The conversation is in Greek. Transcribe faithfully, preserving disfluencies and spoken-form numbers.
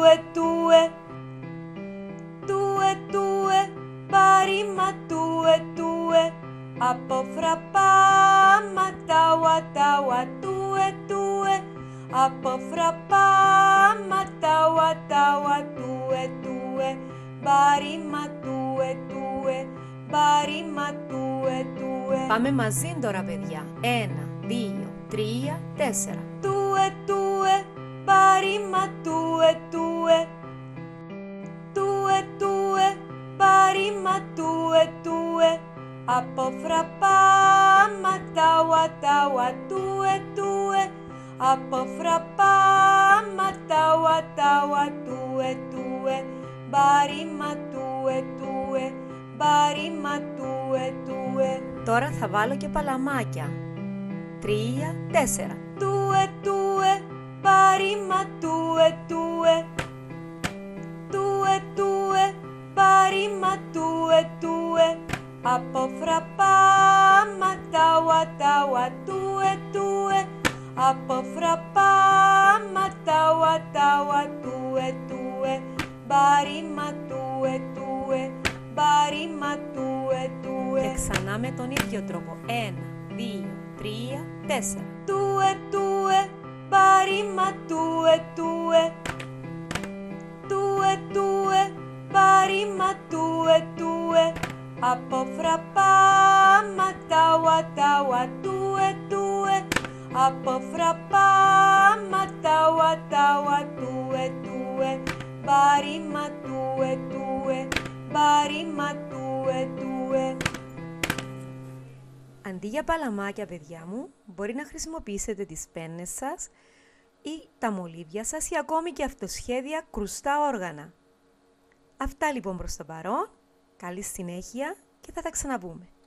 tue, tue. Tue, tue, barima tue, tue. Από φραπάματα, ταουα, τue, tue. Από φραπάματα, ταουα, tue, tue. Barima tue, tue. Barima tue, tue. Πάμε μαζί τώρα, παιδιά. Ένα, δύο, τρία, τέσσερα. Tue, tue, barima tue, tue. Tue, tue, barima tue, tue. Από φραπάματα, ταουα, tue, tue. Από φραπάματα, ταουα, tue, tue. Barima tue, tue. Barima tue, tue. Τώρα θα βάλω και παλαμάκια. Τρία, τέσσερα. Tue, tue, barima tue, tue. Tue, tue, barima tue, tue. Από φραπάματα, ταουα, tue, tue. Από φραπάματα, ταουα, tue, tue. Barima tue, tue. Barima tue, tue. Και ξανά με τον ίδιο τρόπο. Ένα, δύο, τρία, τέσσερα. Tue, tue, barima tue, tue. Tue, tue, barima tue, tue. Από φραπάματα, ταουα, tue, tue. Από φραπάματα, ταουα, tue, tue. Barima tue, tue. Barima tue, tue. Αντί για παλαμάκια, παιδιά μου, μπορεί να χρησιμοποιήσετε τις πένες σας ή τα μολύβια σας ή ακόμη και αυτοσχέδια κρουστά όργανα. Αυτά λοιπόν προς το παρόν. Καλή συνέχεια και θα τα ξαναπούμε.